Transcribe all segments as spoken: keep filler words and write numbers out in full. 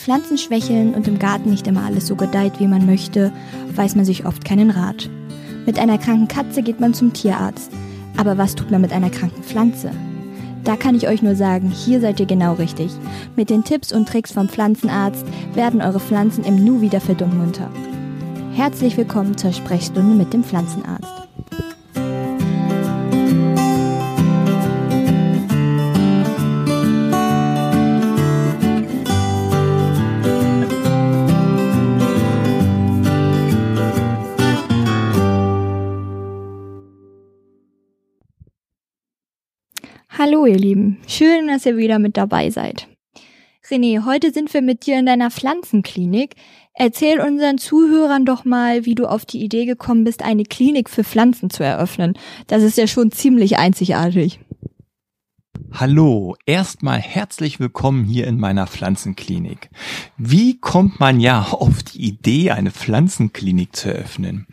Pflanzen schwächeln und im Garten nicht immer alles so gedeiht, wie man möchte, weiß man sich oft keinen Rat. Mit einer kranken Katze geht man zum Tierarzt. Aber was tut man mit einer kranken Pflanze? Da kann ich euch nur sagen, hier seid ihr genau richtig. Mit den Tipps und Tricks vom Pflanzenarzt werden eure Pflanzen im Nu wieder fit und munter. Herzlich willkommen zur Sprechstunde mit dem Pflanzenarzt. Hallo ihr Lieben, schön, dass ihr wieder mit dabei seid. René, heute sind wir mit dir in deiner Pflanzenklinik. Erzähl unseren Zuhörern doch mal, wie du auf die Idee gekommen bist, eine Klinik für Pflanzen zu eröffnen. Das ist ja schon ziemlich einzigartig. Hallo, erstmal herzlich willkommen hier in meiner Pflanzenklinik. Wie kommt man ja auf die Idee, eine Pflanzenklinik zu eröffnen?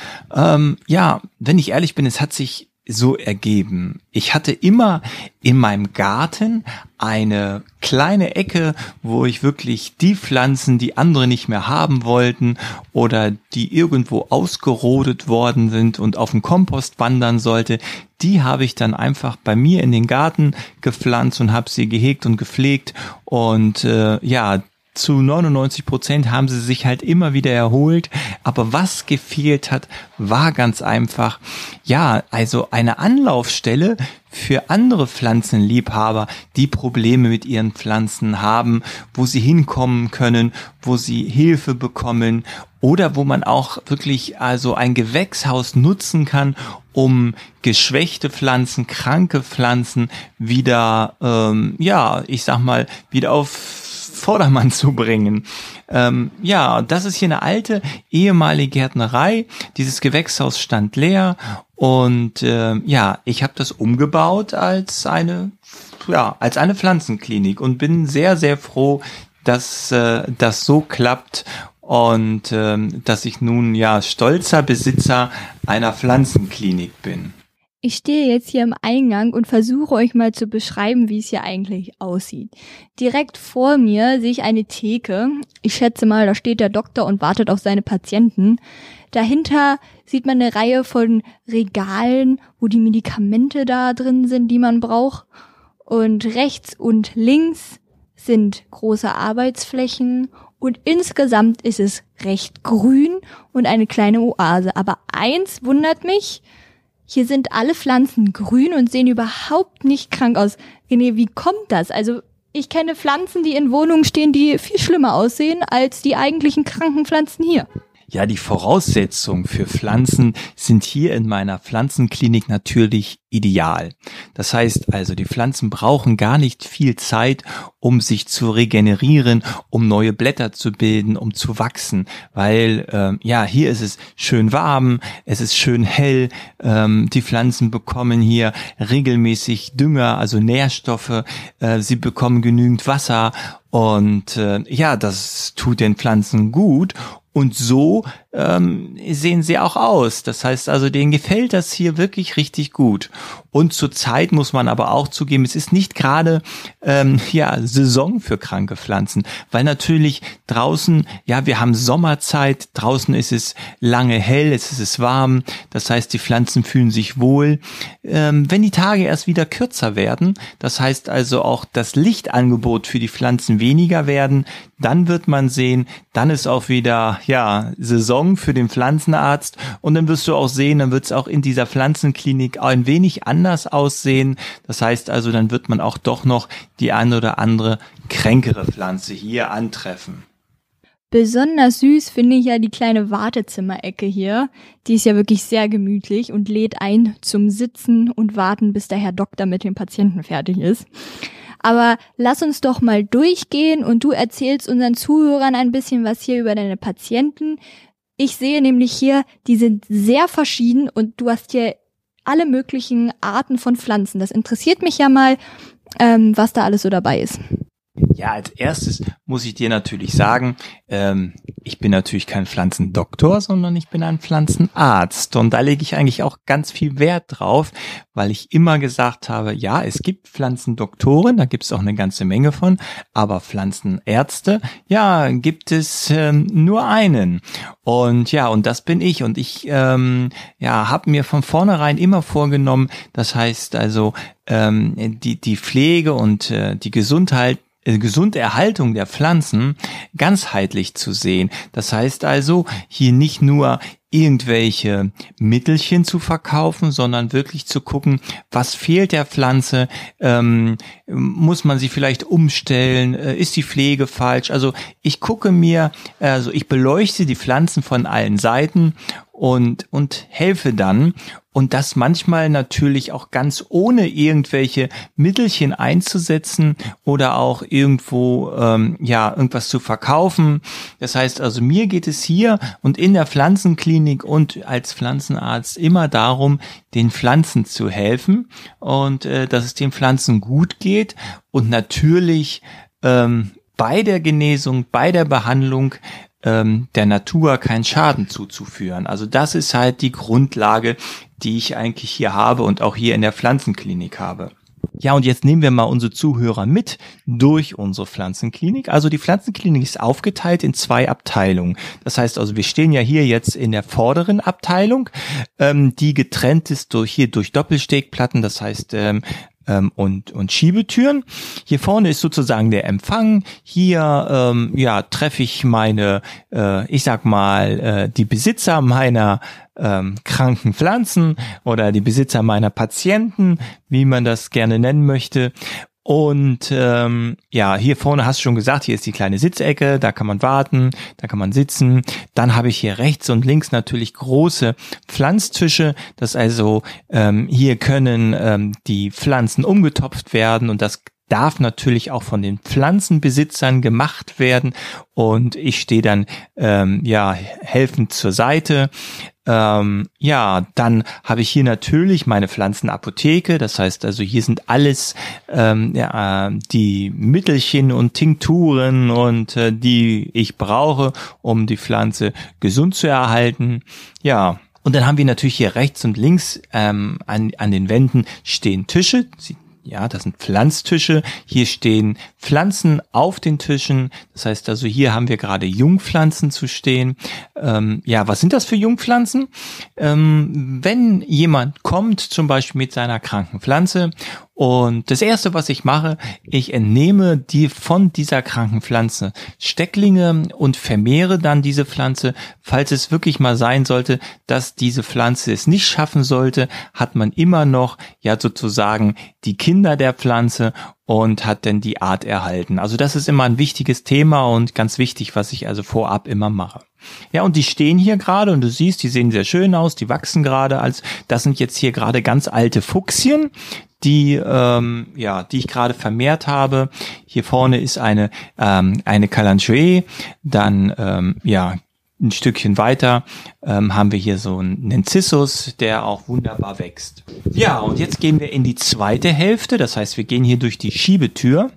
Ähm, ja, wenn ich ehrlich bin, es hat sich so ergeben. Ich hatte immer in meinem Garten eine kleine Ecke, wo ich wirklich die Pflanzen, die andere nicht mehr haben wollten oder die irgendwo ausgerodet worden sind und auf den Kompost wandern sollte, die habe ich dann einfach bei mir in den Garten gepflanzt und habe sie gehegt und gepflegt und äh, ja, zu neunundneunzig Prozent haben sie sich halt immer wieder erholt. Aber was gefehlt hat, war ganz einfach, ja, also eine Anlaufstelle für andere Pflanzenliebhaber, die Probleme mit ihren Pflanzen haben, wo sie hinkommen können, wo sie Hilfe bekommen oder wo man auch wirklich also ein Gewächshaus nutzen kann, um geschwächte Pflanzen, kranke Pflanzen wieder, ähm, ja, ich sag mal, wieder auf Vordermann zu bringen. Ähm, ja, das ist hier eine alte ehemalige Gärtnerei. Dieses Gewächshaus stand leer und äh, ja, ich habe das umgebaut als eine, ja, als eine Pflanzenklinik und bin sehr, sehr froh, dass äh, das so klappt und äh, dass ich nun ja stolzer Besitzer einer Pflanzenklinik bin. Ich stehe jetzt hier im Eingang und versuche euch mal zu beschreiben, wie es hier eigentlich aussieht. Direkt vor mir sehe ich eine Theke. Ich schätze mal, da steht der Doktor und wartet auf seine Patienten. Dahinter sieht man eine Reihe von Regalen, wo die Medikamente da drin sind, die man braucht. Und rechts und links sind große Arbeitsflächen und insgesamt ist es recht grün und eine kleine Oase. Aber eins wundert mich: Hier sind alle Pflanzen grün und sehen überhaupt nicht krank aus. René, wie kommt das? Also ich kenne Pflanzen, die in Wohnungen stehen, die viel schlimmer aussehen als die eigentlichen kranken Pflanzen hier. Ja, die Voraussetzungen für Pflanzen sind hier in meiner Pflanzenklinik natürlich ideal. Das heißt also, die Pflanzen brauchen gar nicht viel Zeit, um sich zu regenerieren, um neue Blätter zu bilden, um zu wachsen, weil ähm, ja, hier ist es schön warm, es ist schön hell, ähm, die Pflanzen bekommen hier regelmäßig Dünger, also Nährstoffe, äh, sie bekommen genügend Wasser und äh, ja, das tut den Pflanzen gut. Und so ähm, sehen sie auch aus. Das heißt also, denen gefällt das hier wirklich richtig gut. Und zurzeit muss man aber auch zugeben, es ist nicht gerade ähm, ja Saison für kranke Pflanzen, weil natürlich draußen, ja, wir haben Sommerzeit, draußen ist es lange hell, es ist es warm. Das heißt, die Pflanzen fühlen sich wohl. Ähm, wenn die Tage erst wieder kürzer werden, das heißt also auch das Lichtangebot für die Pflanzen weniger werden, dann wird man sehen, dann ist auch wieder ja Saison für den Pflanzenarzt und dann wirst du auch sehen, dann wird es auch in dieser Pflanzenklinik ein wenig anders aussehen. Das heißt also, dann wird man auch doch noch die eine oder andere kränkere Pflanze hier antreffen. Besonders süß finde ich ja die kleine Wartezimmerecke hier. Die ist ja wirklich sehr gemütlich und lädt ein zum Sitzen und Warten, bis der Herr Doktor mit dem Patienten fertig ist. Aber lass uns doch mal durchgehen und du erzählst unseren Zuhörern ein bisschen was hier über deine Patienten. Ich sehe nämlich hier, die sind sehr verschieden und du hast hier alle möglichen Arten von Pflanzen. Das interessiert mich ja mal, ähm, was da alles so dabei ist. Ja, als erstes muss ich dir natürlich sagen, ähm, ich bin natürlich kein Pflanzendoktor, sondern ich bin ein Pflanzenarzt. Und da lege ich eigentlich auch ganz viel Wert drauf, weil ich immer gesagt habe, ja, es gibt Pflanzendoktoren, da gibt es auch eine ganze Menge von, aber Pflanzenärzte, ja, gibt es ähm, nur einen. Und ja, und das bin ich. Und ich ähm, ja, habe mir von vornherein immer vorgenommen, das heißt also, ähm, die, die Pflege und äh, die Gesundheit Gesunderhaltung der Pflanzen ganzheitlich zu sehen. Das heißt also, hier nicht nur irgendwelche Mittelchen zu verkaufen, sondern wirklich zu gucken, was fehlt der Pflanze, ähm, muss man sie vielleicht umstellen, äh, ist die Pflege falsch? Also ich gucke mir, also ich beleuchte die Pflanzen von allen Seiten und und helfe dann. Und das manchmal natürlich auch ganz ohne irgendwelche Mittelchen einzusetzen oder auch irgendwo ähm, ja irgendwas zu verkaufen. Das heißt also, mir geht es hier und in der Pflanzenklinik und als Pflanzenarzt immer darum, den Pflanzen zu helfen und äh, dass es den Pflanzen gut geht und natürlich ähm, bei der Genesung, bei der Behandlung der Natur keinen Schaden zuzuführen. Also das ist halt die Grundlage, die ich eigentlich hier habe und auch hier in der Pflanzenklinik habe. Ja, und jetzt nehmen wir mal unsere Zuhörer mit durch unsere Pflanzenklinik. Also die Pflanzenklinik ist aufgeteilt in zwei Abteilungen. Das heißt also, wir stehen ja hier jetzt in der vorderen Abteilung, ähm, die getrennt ist durch hier durch Doppelstegplatten. Das heißt, ähm, Ähm, und und Schiebetüren. Hier vorne ist sozusagen der Empfang. Hier ähm, ja treffe ich meine, äh, ich sag mal, äh, die Besitzer meiner ähm, kranken Pflanzen oder die Besitzer meiner Patienten, wie man das gerne nennen möchte. Und ähm, ja, hier vorne hast du schon gesagt, hier ist die kleine Sitzecke, da kann man warten, da kann man sitzen. Dann habe ich hier rechts und links natürlich große Pflanztische. Das also ähm, hier können ähm, die Pflanzen umgetopft werden und das darf natürlich auch von den Pflanzenbesitzern gemacht werden. Und ich stehe dann ähm, ja helfend zur Seite. Ähm, ja, dann habe ich hier natürlich meine Pflanzenapotheke. Das heißt also, hier sind alles ähm, ja, die Mittelchen und Tinkturen und äh, die ich brauche, um die Pflanze gesund zu erhalten. Ja. Und dann haben wir natürlich hier rechts und links ähm, an, an den Wänden stehen Tische. Sie Ja, das sind Pflanztische. Hier stehen Pflanzen auf den Tischen. Das heißt also, hier haben wir gerade Jungpflanzen zu stehen. Ähm, ja, was sind das für Jungpflanzen? Ähm, wenn jemand kommt, zum Beispiel mit seiner kranken Pflanze, und das Erste, was ich mache, ich entnehme die von dieser kranken Pflanze Stecklinge und vermehre dann diese Pflanze. Falls es wirklich mal sein sollte, dass diese Pflanze es nicht schaffen sollte, hat man immer noch ja sozusagen die Kinder der Pflanze und hat dann die Art erhalten. Also das ist immer ein wichtiges Thema und ganz wichtig, was ich also vorab immer mache. Ja, und die stehen hier gerade und du siehst, die sehen sehr schön aus, die wachsen gerade. Als das sind jetzt hier gerade ganz alte Fuchsien, die ähm, ja, die ich gerade vermehrt habe. Hier vorne ist eine ähm, eine Kalanchoe, dann ähm, ja ein Stückchen weiter ähm, haben wir hier so einen Narcissus, der auch wunderbar wächst. Ja, und jetzt gehen wir in die zweite Hälfte. Das heißt, wir gehen hier durch die Schiebetür.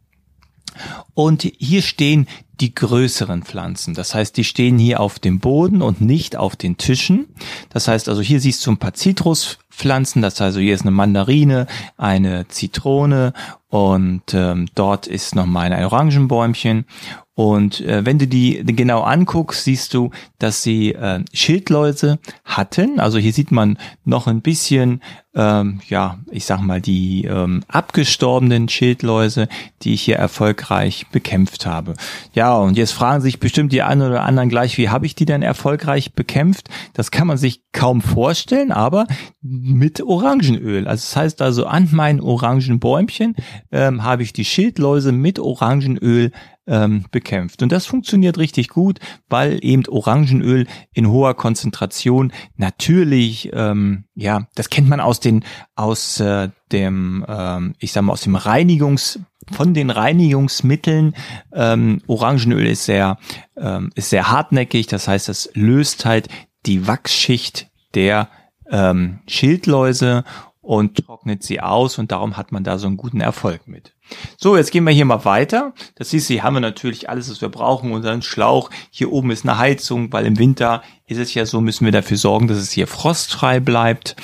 Und hier stehen die größeren Pflanzen. Das heißt, die stehen hier auf dem Boden und nicht auf den Tischen. Das heißt also, hier siehst du ein paar Zitruspflanzen. Das heißt also, hier ist eine Mandarine, eine Zitrone und ähm, dort ist nochmal ein Orangenbäumchen. Und äh, wenn du die genau anguckst, siehst du, dass sie äh, Schildläuse hatten. Also hier sieht man noch ein bisschen, ähm, ja, ich sag mal, die ähm, abgestorbenen Schildläuse, die ich hier erfolgreich bekämpft habe. Ja, und jetzt fragen sich bestimmt die einen oder anderen gleich, wie habe ich die denn erfolgreich bekämpft? Das kann man sich kaum vorstellen, aber mit Orangenöl. Also das heißt also, an meinen Orangenbäumchen ähm, habe ich die Schildläuse mit Orangenöl ähm, bekämpft. Und das funktioniert richtig gut, weil eben Orangenöl in hoher Konzentration natürlich, ähm, ja, das kennt man aus den, aus äh, dem, ähm, ich sag mal, aus dem Reinigungs von den Reinigungsmitteln. Ähm, Orangenöl ist sehr, ähm, ist sehr hartnäckig. Das heißt, es löst halt die Wachsschicht der ähm, Schildläuse und trocknet sie aus und darum hat man da so einen guten Erfolg mit. So, jetzt gehen wir hier mal weiter. Das siehst du, hier haben wir natürlich alles, was wir brauchen. Unseren Schlauch, hier oben ist eine Heizung, weil im Winter ist es ja so, müssen wir dafür sorgen, dass es hier frostfrei bleibt.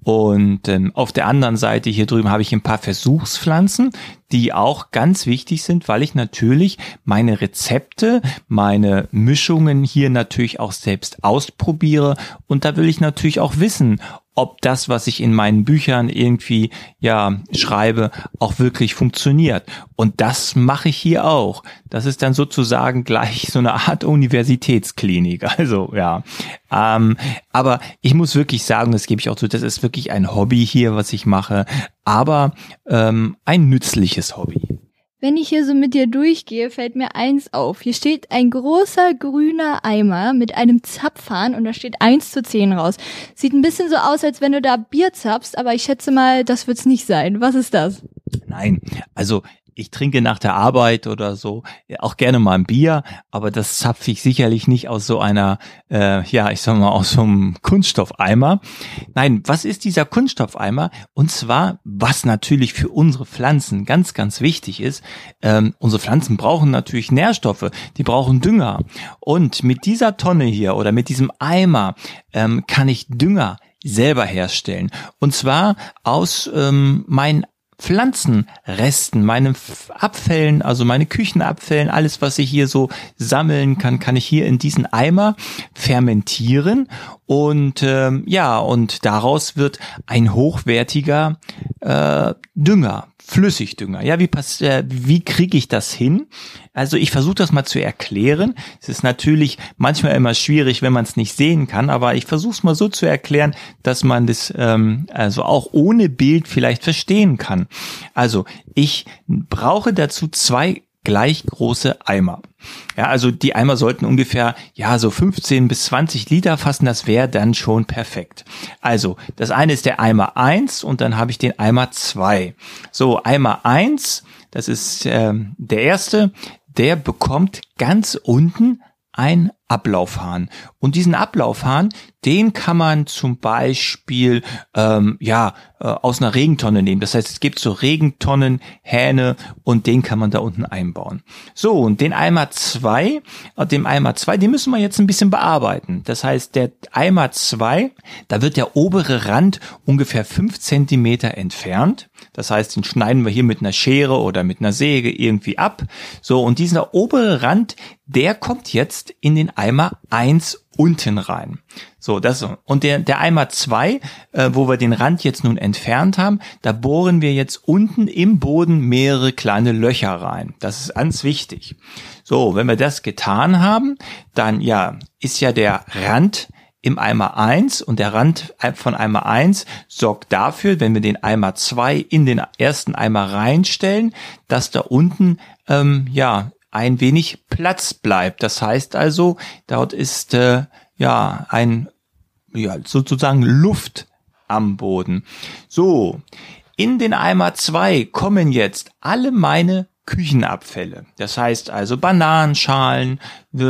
Und ähm, auf der anderen Seite hier drüben habe ich ein paar Versuchspflanzen, die auch ganz wichtig sind, weil ich natürlich meine Rezepte, meine Mischungen hier natürlich auch selbst ausprobiere. Und da will ich natürlich auch wissen, ob das, was ich in meinen Büchern irgendwie ja schreibe, auch wirklich funktioniert. Und das mache ich hier auch. Das ist dann sozusagen gleich so eine Art Universitätsklinik. Also ja, ähm, aber ich muss wirklich sagen, das gebe ich auch zu, das ist wirklich ein Hobby hier, was ich mache, aber ähm, ein nützliches Hobby. Wenn ich hier so mit dir durchgehe, fällt mir eins auf. Hier steht ein großer grüner Eimer mit einem Zapfhahn und da steht eins zu zehn raus. Sieht ein bisschen so aus, als wenn du da Bier zapfst, aber ich schätze mal, das wird's nicht sein. Was ist das? Nein, also ich trinke nach der Arbeit oder so auch gerne mal ein Bier, aber das zapfe ich sicherlich nicht aus so einer, äh, ja, ich sag mal, aus so einem Kunststoffeimer. Nein, was ist dieser Kunststoffeimer? Und zwar, was natürlich für unsere Pflanzen ganz, ganz wichtig ist, ähm, unsere Pflanzen brauchen natürlich Nährstoffe, die brauchen Dünger. Und mit dieser Tonne hier oder mit diesem Eimer ähm, kann ich Dünger selber herstellen. Und zwar aus ähm, meinen Pflanzenresten, meinen Abfällen, also meine Küchenabfällen, alles, was ich hier so sammeln kann, kann ich hier in diesen Eimer fermentieren und ähm, ja, und daraus wird ein hochwertiger äh, Dünger, Flüssigdünger. Ja, wie pass äh, wie kriege ich das hin? Also ich versuche das mal zu erklären. Es ist natürlich manchmal immer schwierig, wenn man es nicht sehen kann, aber ich versuche es mal so zu erklären, dass man das ähm, also auch ohne Bild vielleicht verstehen kann. Also ich brauche dazu zwei gleich große Eimer. Ja, also die Eimer sollten ungefähr, ja, so fünfzehn bis zwanzig Liter fassen, das wäre dann schon perfekt. Also, das eine ist der Eimer eins und dann habe ich den Eimer zwei. So, Eimer eins, das ist ähm, der erste, der bekommt ganz unten ein Ablaufhahn. Und diesen Ablaufhahn, den kann man zum Beispiel ähm, ja äh, aus einer Regentonne nehmen. Das heißt, es gibt so Regentonnenhähne und den kann man da unten einbauen. So, und den Eimer zwei, äh, dem Eimer zwei, den müssen wir jetzt ein bisschen bearbeiten. Das heißt, der Eimer zwei, da wird der obere Rand ungefähr fünf Zentimeter entfernt. Das heißt, den schneiden wir hier mit einer Schere oder mit einer Säge irgendwie ab. So, und dieser obere Rand, der kommt jetzt in den Eimer eins unten rein. So, das und der der Eimer zwei, äh, wo wir den Rand jetzt nun entfernt haben, da bohren wir jetzt unten im Boden mehrere kleine Löcher rein. Das ist ganz wichtig. So, wenn wir das getan haben, dann ja, ist ja der Rand im Eimer eins und der Rand von Eimer eins sorgt dafür, wenn wir den Eimer zwei in den ersten Eimer reinstellen, dass da unten ähm, ja ein wenig Platz bleibt. Das heißt also, dort ist äh, ja ein ja sozusagen Luft am Boden. So, in den Eimer zwei kommen jetzt alle meine Küchenabfälle. Das heißt also Bananenschalen,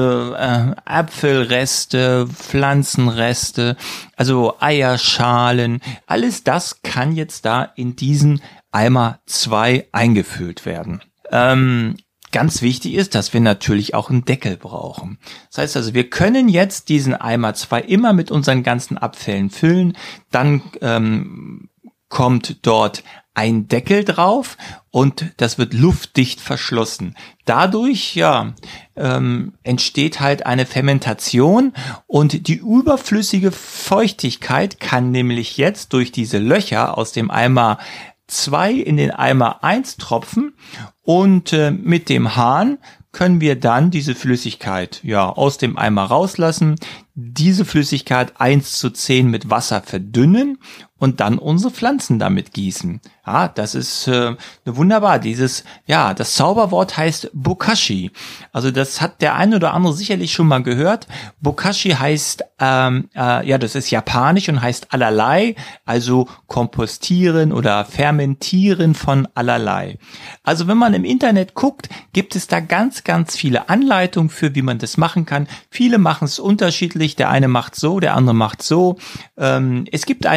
äh, Apfelreste, Pflanzenreste, also Eierschalen. Alles das kann jetzt da in diesen Eimer zwei eingefüllt werden. Ähm, Ganz wichtig ist, dass wir natürlich auch einen Deckel brauchen. Das heißt also, wir können jetzt diesen Eimer zwei immer mit unseren ganzen Abfällen füllen. Dann ähm, kommt dort ein Deckel drauf und das wird luftdicht verschlossen. Dadurch ja ähm, entsteht halt eine Fermentation und die überflüssige Feuchtigkeit kann nämlich jetzt durch diese Löcher aus dem Eimer zwei in den Eimer eins tropfen und äh, mit dem Hahn können wir dann diese Flüssigkeit ja aus dem Eimer rauslassen, diese Flüssigkeit eins zu zehn mit Wasser verdünnen und dann unsere Pflanzen damit gießen. Ja, das ist äh, wunderbar. Dieses, ja, das Zauberwort heißt Bokashi. Also das hat der eine oder andere sicherlich schon mal gehört. Bokashi heißt, ähm, äh, ja, das ist japanisch und heißt allerlei, also kompostieren oder fermentieren von allerlei. Also wenn man im Internet guckt, gibt es da ganz, ganz viele Anleitungen für, wie man das machen kann. Viele machen es unterschiedlich. Der eine macht so, der andere macht so. Ähm, es gibt eine Möglichkeit,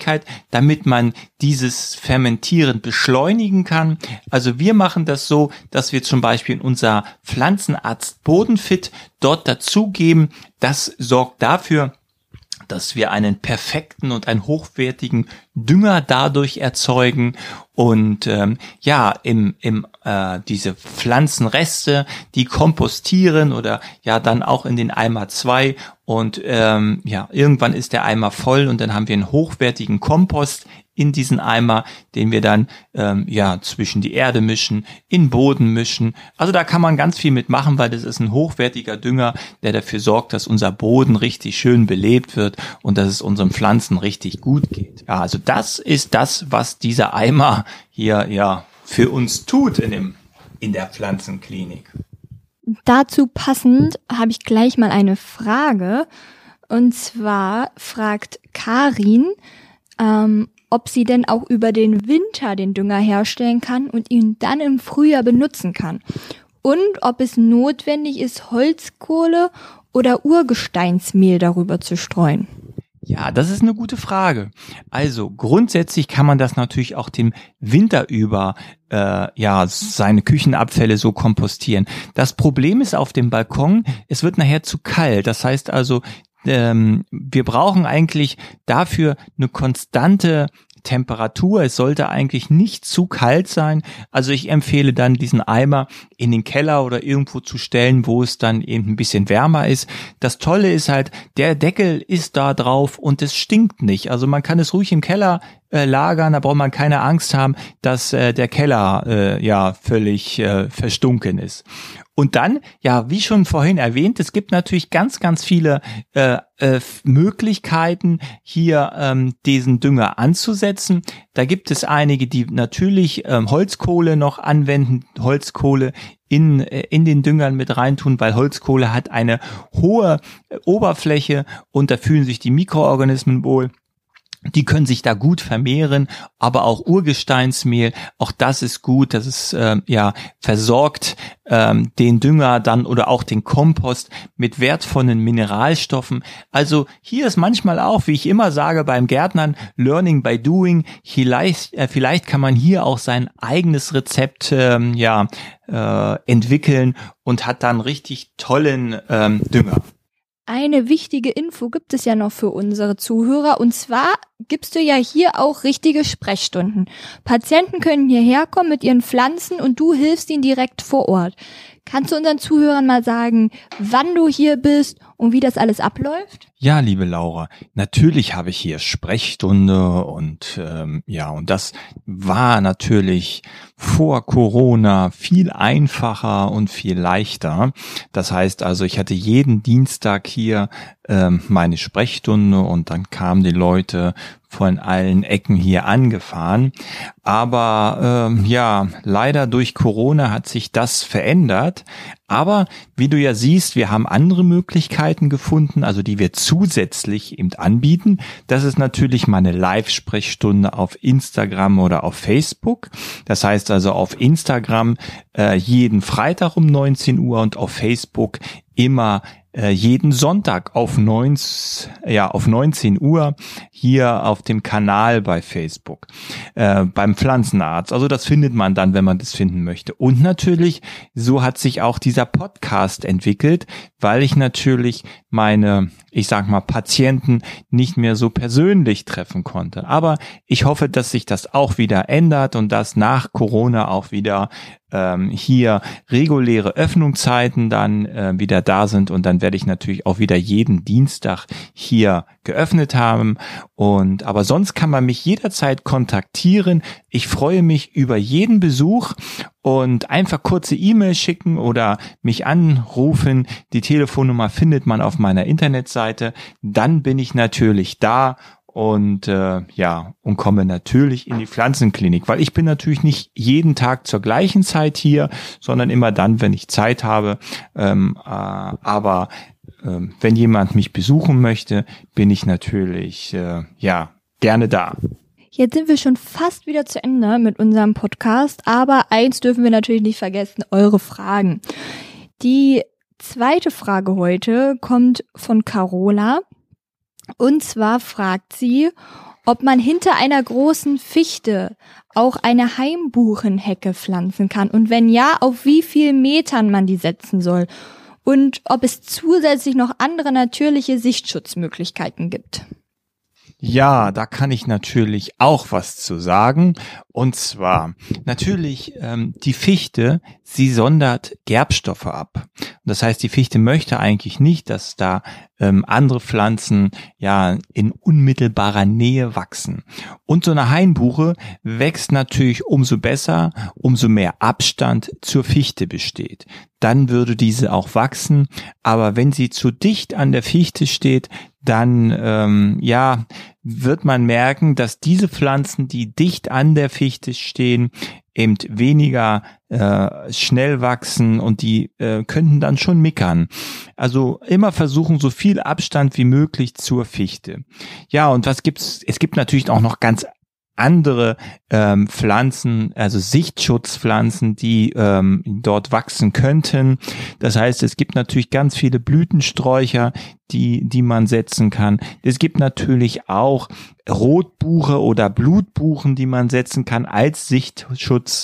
Möglichkeit, damit man dieses Fermentieren beschleunigen kann. Also wir machen das so, dass wir zum Beispiel in unser Pflanzenarzt Bodenfit dort dazugeben. Das sorgt dafür, dass wir einen perfekten und einen hochwertigen Dünger dadurch erzeugen und ähm, ja im im äh, diese Pflanzenreste, die kompostieren oder ja dann auch in den Eimer zwei und ähm, ja irgendwann ist der Eimer voll und dann haben wir einen hochwertigen Kompost in diesen Eimer, den wir dann ähm, ja zwischen die Erde mischen, in Boden mischen. Also da kann man ganz viel mitmachen, weil das ist ein hochwertiger Dünger, der dafür sorgt, dass unser Boden richtig schön belebt wird und dass es unseren Pflanzen richtig gut geht. Ja, also das ist das, was dieser Eimer hier ja für uns tut in dem in der Pflanzenklinik. Dazu passend habe ich gleich mal eine Frage. Und zwar fragt Karin, ähm, ob sie denn auch über den Winter den Dünger herstellen kann und ihn dann im Frühjahr benutzen kann. Und ob es notwendig ist, Holzkohle oder Urgesteinsmehl darüber zu streuen. Ja, das ist eine gute Frage. Also grundsätzlich kann man das natürlich auch dem Winter über äh, ja seine Küchenabfälle so kompostieren. Das Problem ist auf dem Balkon, es wird nachher zu kalt. Das heißt also, ähm, wir brauchen eigentlich dafür eine konstante Temperatur. Es sollte eigentlich nicht zu kalt sein. Also ich empfehle dann, diesen Eimer in den Keller oder irgendwo zu stellen, wo es dann eben ein bisschen wärmer ist. Das Tolle ist halt, der Deckel ist da drauf und es stinkt nicht. Also man kann es ruhig im Keller äh, lagern, da braucht man keine Angst haben, dass äh, der Keller äh, ja völlig äh, verstunken ist. Und dann, ja, wie schon vorhin erwähnt, es gibt natürlich ganz, ganz viele äh, äh, Möglichkeiten, hier ähm, diesen Dünger anzusetzen. Da gibt es einige, die natürlich ähm, Holzkohle noch anwenden, Holzkohle in äh, in den Düngern mit reintun, weil Holzkohle hat eine hohe äh, Oberfläche und da fühlen sich die Mikroorganismen wohl. Die können sich da gut vermehren, aber auch Urgesteinsmehl, auch das ist gut, das ist ähm, ja versorgt ähm, den Dünger dann oder auch den Kompost mit wertvollen Mineralstoffen. Also hier ist manchmal auch, wie ich immer sage beim Gärtnern, Learning by Doing. Vielleicht, äh, vielleicht kann man hier auch sein eigenes Rezept ähm, ja äh, entwickeln und hat dann richtig tollen ähm, Dünger. Eine wichtige Info gibt es ja noch für unsere Zuhörer, und zwar gibst du ja hier auch richtige Sprechstunden. Patienten können hierher kommen mit ihren Pflanzen und du hilfst ihnen direkt vor Ort. Kannst du unseren Zuhörern mal sagen, wann du hier bist und wie das alles abläuft? Ja, liebe Laura, natürlich habe ich hier Sprechstunde und ähm, ja, und das war natürlich vor Corona viel einfacher und viel leichter. Das heißt also, ich hatte jeden Dienstag hier ähm, meine Sprechstunde und dann kamen die Leute von allen Ecken hier angefahren. Aber ähm, ja, leider durch Corona hat sich das verändert. Aber wie du ja siehst, wir haben andere Möglichkeiten gefunden, also die wir zusätzlich eben anbieten. Das ist natürlich meine Live-Sprechstunde auf Instagram oder auf Facebook. Das heißt also auf Instagram äh, jeden Freitag um neunzehn Uhr und auf Facebook immer äh, jeden Sonntag auf neunzehn, ja, auf neunzehn Uhr hier auf dem Kanal bei Facebook, äh, beim Pflanzenarzt. Also das findet man dann, wenn man das finden möchte. Und natürlich, so hat sich auch dieser Podcast entwickelt, weil ich natürlich meine, ich sag mal, Patienten nicht mehr so persönlich treffen konnte. Aber ich hoffe, dass sich das auch wieder ändert und dass nach Corona auch wieder ähm, hier reguläre Öffnungszeiten dann äh, wieder da sind und dann werde ich natürlich auch wieder jeden Dienstag hier geöffnet haben. Und aber sonst kann man mich jederzeit kontaktieren. Ich freue mich über jeden Besuch und einfach kurze E-Mail schicken oder mich anrufen. Die Telefonnummer findet man auf meiner Internetseite. Dann bin ich natürlich da. Und äh, ja, und komme natürlich in die Pflanzenklinik, weil ich bin natürlich nicht jeden Tag zur gleichen Zeit hier, sondern immer dann, wenn ich Zeit habe. Ähm, äh, aber äh, wenn jemand mich besuchen möchte, bin ich natürlich äh, ja gerne da. Jetzt sind wir schon fast wieder zu Ende mit unserem Podcast, aber eins dürfen wir natürlich nicht vergessen, eure Fragen. Die zweite Frage heute kommt von Carola. Und zwar fragt sie, ob man hinter einer großen Fichte auch eine Hainbuchenhecke pflanzen kann und wenn ja, auf wie viel Metern man die setzen soll und ob es zusätzlich noch andere natürliche Sichtschutzmöglichkeiten gibt. Ja, da kann ich natürlich auch was zu sagen. Und zwar, natürlich, ähm, die Fichte, sie sondert Gerbstoffe ab. Das heißt, die Fichte möchte eigentlich nicht, dass da ähm, andere Pflanzen ja in unmittelbarer Nähe wachsen. Und so eine Hainbuche wächst natürlich umso besser, umso mehr Abstand zur Fichte besteht. Dann würde diese auch wachsen. Aber wenn sie zu dicht an der Fichte steht, dann ähm, ja wird man merken, dass diese Pflanzen, die dicht an der Fichte stehen, eben weniger äh, schnell wachsen und die äh, könnten dann schon mickern. Also immer versuchen, so viel Abstand wie möglich zur Fichte. Ja, und was gibt's? Es gibt natürlich auch noch ganz andere ähm, Pflanzen, also Sichtschutzpflanzen, die ähm, dort wachsen könnten. Das heißt, es gibt natürlich ganz viele Blütensträucher, die die man setzen kann. Es gibt natürlich auch Rotbuche oder Blutbuchen, die man setzen kann als Sichtschutz.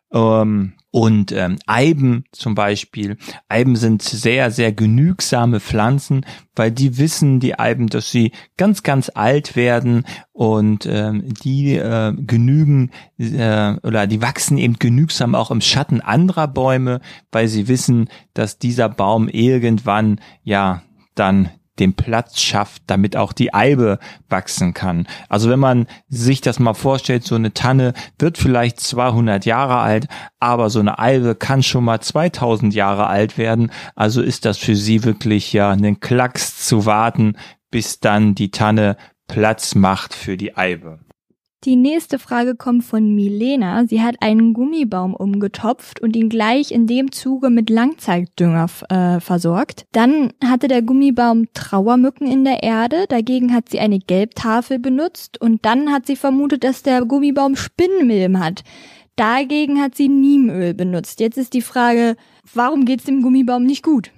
Ähm, und ähm, Eiben zum Beispiel. Eiben sind sehr, sehr genügsame Pflanzen, weil die wissen, die Eiben, dass sie ganz, ganz alt werden und ähm, die äh, genügen äh, oder die wachsen eben genügsam auch im Schatten anderer Bäume, weil sie wissen, dass dieser Baum irgendwann ja dann den Platz schafft, damit auch die Eibe wachsen kann. Also wenn man sich das mal vorstellt, so eine Tanne wird vielleicht zweihundert Jahre alt, aber so eine Eibe kann schon mal zweitausend Jahre alt werden. Also ist das für sie wirklich ja ein Klacks zu warten, bis dann die Tanne Platz macht für die Eibe. Die nächste Frage kommt von Milena. Sie hat einen Gummibaum umgetopft und ihn gleich in dem Zuge mit Langzeitdünger äh, versorgt. Dann hatte der Gummibaum Trauermücken in der Erde. Dagegen hat sie eine Gelbtafel benutzt und dann hat sie vermutet, dass der Gummibaum Spinnmilben hat. Dagegen hat sie Niemöl benutzt. Jetzt ist die Frage, warum geht's dem Gummibaum nicht gut?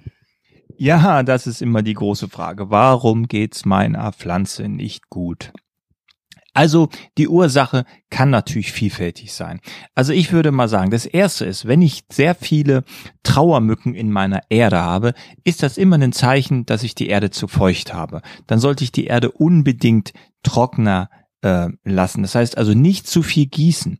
Ja, das ist immer die große Frage. Warum geht's meiner Pflanze nicht gut? Also die Ursache kann natürlich vielfältig sein. Also ich würde mal sagen, das Erste ist, wenn ich sehr viele Trauermücken in meiner Erde habe, ist das immer ein Zeichen, dass ich die Erde zu feucht habe. Dann sollte ich die Erde unbedingt trockener äh, lassen. Das heißt also nicht zu viel gießen.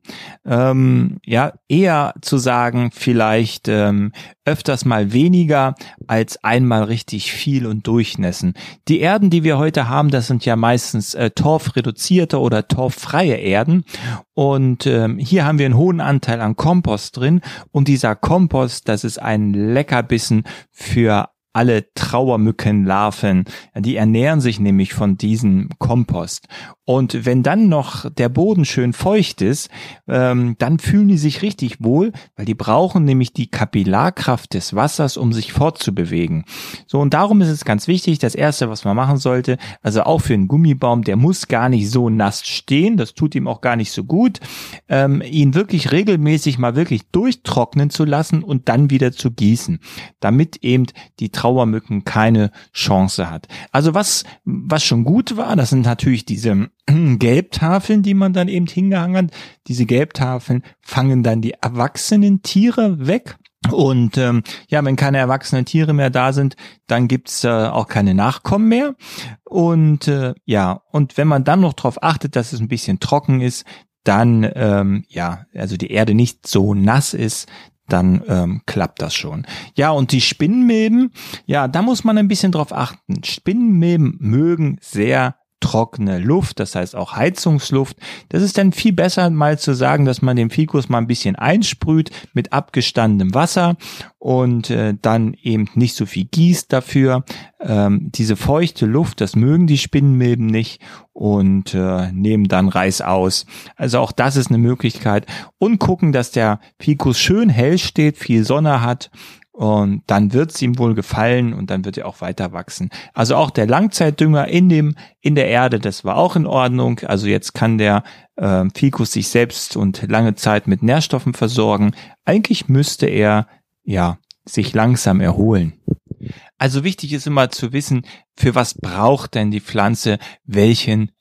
Ähm, ja, eher zu sagen, vielleicht ähm, öfters mal weniger als einmal richtig viel und durchnässen. Die Erden, die wir heute haben, das sind ja meistens äh, torfreduzierte oder torffreie Erden. Und ähm, hier haben wir einen hohen Anteil an Kompost drin. Und dieser Kompost, das ist ein Leckerbissen für alle Trauermückenlarven, die ernähren sich nämlich von diesem Kompost. Und wenn dann noch der Boden schön feucht ist, ähm, dann fühlen die sich richtig wohl, weil die brauchen nämlich die Kapillarkraft des Wassers, um sich fortzubewegen. So, und darum ist es ganz wichtig, das Erste, was man machen sollte, also auch für einen Gummibaum, der muss gar nicht so nass stehen, das tut ihm auch gar nicht so gut, ähm, ihn wirklich regelmäßig mal wirklich durchtrocknen zu lassen und dann wieder zu gießen, damit eben die Trauermücken keine Chance hat. Also was was schon gut war, das sind natürlich diese Gelbtafeln, die man dann eben hingehangen hat. Diese Gelbtafeln fangen dann die erwachsenen Tiere weg. Und ähm, ja, wenn keine erwachsenen Tiere mehr da sind, dann gibt's äh, auch keine Nachkommen mehr. Und äh, ja, und wenn man dann noch darauf achtet, dass es ein bisschen trocken ist, dann ähm, ja, also die Erde nicht so nass ist, dann ähm, klappt das schon. Ja, und die Spinnmilben, ja, da muss man ein bisschen drauf achten. Spinnmilben mögen sehr trockene Luft, das heißt auch Heizungsluft. Das ist dann viel besser, mal zu sagen, dass man den Ficus mal ein bisschen einsprüht mit abgestandenem Wasser und äh, dann eben nicht so viel gießt dafür. Ähm, diese feuchte Luft, das mögen die Spinnmilben nicht und äh, nehmen dann Reis aus. Also auch das ist eine Möglichkeit. Und gucken, dass der Ficus schön hell steht, viel Sonne hat. Und dann wird es ihm wohl gefallen und dann wird er auch weiter wachsen. Also auch der Langzeitdünger in dem in der Erde, das war auch in Ordnung. Also jetzt kann der äh, Ficus sich selbst und lange Zeit mit Nährstoffen versorgen. Eigentlich müsste er ja sich langsam erholen. Also wichtig ist immer zu wissen, für was braucht denn die Pflanze welchen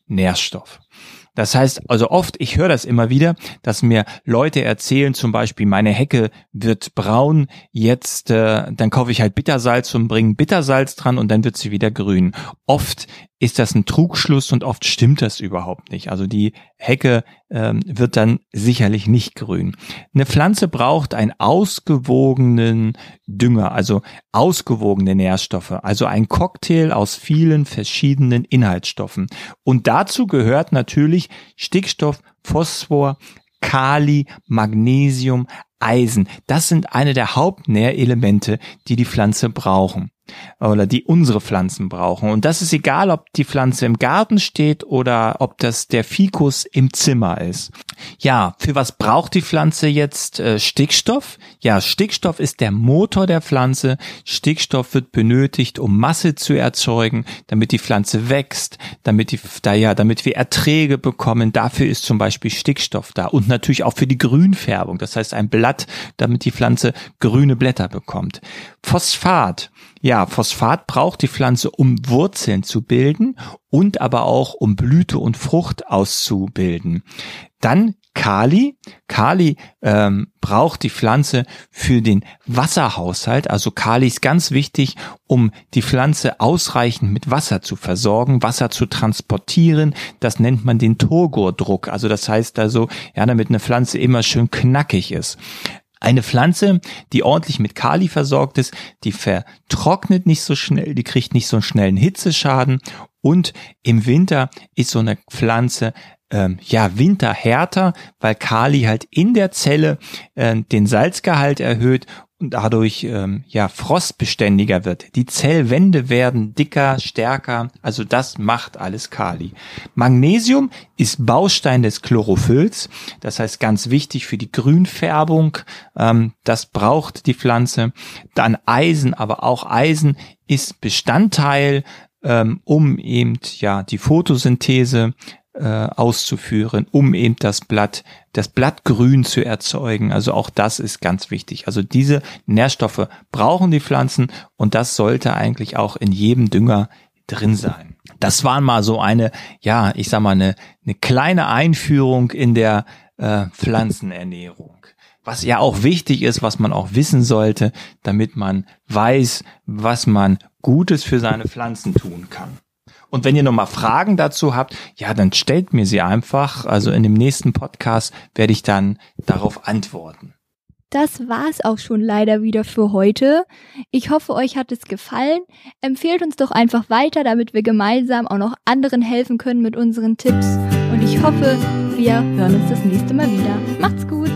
Nährstoff. Das heißt, also oft, ich höre das immer wieder, dass mir Leute erzählen, zum Beispiel, meine Hecke wird braun, jetzt, äh, dann kaufe ich halt Bittersalz und bringe Bittersalz dran und dann wird sie wieder grün. Oft ist das ein Trugschluss und oft stimmt das überhaupt nicht. Also die Hecke ähm, wird dann sicherlich nicht grün. Eine Pflanze braucht einen ausgewogenen Dünger, also ausgewogene Nährstoffe, also ein Cocktail aus vielen verschiedenen Inhaltsstoffen. Und dazu gehört natürlich Stickstoff, Phosphor, Kali, Magnesium, Eisen. Das sind eine der Hauptnährelemente, die die Pflanze brauchen. Oder die unsere Pflanzen brauchen. Und das ist egal, ob die Pflanze im Garten steht oder ob das der Fikus im Zimmer ist. Ja, für was braucht die Pflanze jetzt äh, Stickstoff? Ja, Stickstoff ist der Motor der Pflanze. Stickstoff wird benötigt, um Masse zu erzeugen, damit die Pflanze wächst, damit die, da ja, damit wir Erträge bekommen. Dafür ist zum Beispiel Stickstoff da. Und natürlich auch für die Grünfärbung. Das heißt ein Blatt, damit die Pflanze grüne Blätter bekommt. Phosphat. Ja, Phosphat braucht die Pflanze, um Wurzeln zu bilden und aber auch um Blüte und Frucht auszubilden. Dann Kali. Kali ähm, braucht die Pflanze für den Wasserhaushalt. Also Kali ist ganz wichtig, um die Pflanze ausreichend mit Wasser zu versorgen, Wasser zu transportieren. Das nennt man den Turgordruck. Also das heißt also, ja, damit eine Pflanze immer schön knackig ist. Eine Pflanze, die ordentlich mit Kali versorgt ist, die vertrocknet nicht so schnell, die kriegt nicht so einen schnellen Hitzeschaden und im Winter ist so eine Pflanze ähm, ja winterhärter, weil Kali halt in der Zelle äh, den Salzgehalt erhöht und dadurch ähm, ja frostbeständiger wird. Die Zellwände werden dicker, stärker, also das macht alles Kali. Magnesium ist Baustein des Chlorophylls, das heißt ganz wichtig für die Grünfärbung, ähm, das braucht die Pflanze. Dann Eisen, aber auch Eisen ist Bestandteil, ähm, um eben ja die Photosynthese äh, auszuführen, um eben das Blatt, das Blattgrün zu erzeugen. Also auch das ist ganz wichtig. Also diese Nährstoffe brauchen die Pflanzen und das sollte eigentlich auch in jedem Dünger drin sein. Das war mal so eine, ja, ich sag mal eine, eine kleine Einführung in der äh, Pflanzenernährung. Was ja auch wichtig ist, was man auch wissen sollte, damit man weiß, was man Gutes für seine Pflanzen tun kann. Und wenn ihr nochmal Fragen dazu habt, ja, dann stellt mir sie einfach. Also in dem nächsten Podcast werde ich dann darauf antworten. Das war's auch schon leider wieder für heute. Ich hoffe, euch hat es gefallen. Empfehlt uns doch einfach weiter, damit wir gemeinsam auch noch anderen helfen können mit unseren Tipps. Und ich hoffe, wir hören uns das nächste Mal wieder. Macht's gut!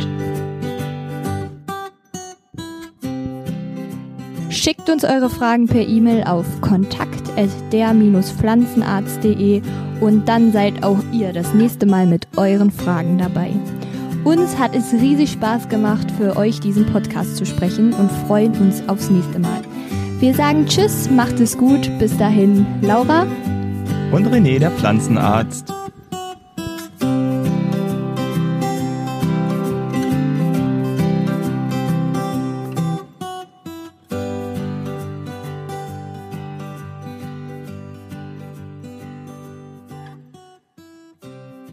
Schickt uns eure Fragen per E-Mail auf kontakt at der pflanzenarzt punkt de und dann seid auch ihr das nächste Mal mit euren Fragen dabei. Uns hat es riesig Spaß gemacht, für euch diesen Podcast zu sprechen und freuen uns aufs nächste Mal. Wir sagen Tschüss, macht es gut, bis dahin, Laura und René, der Pflanzenarzt.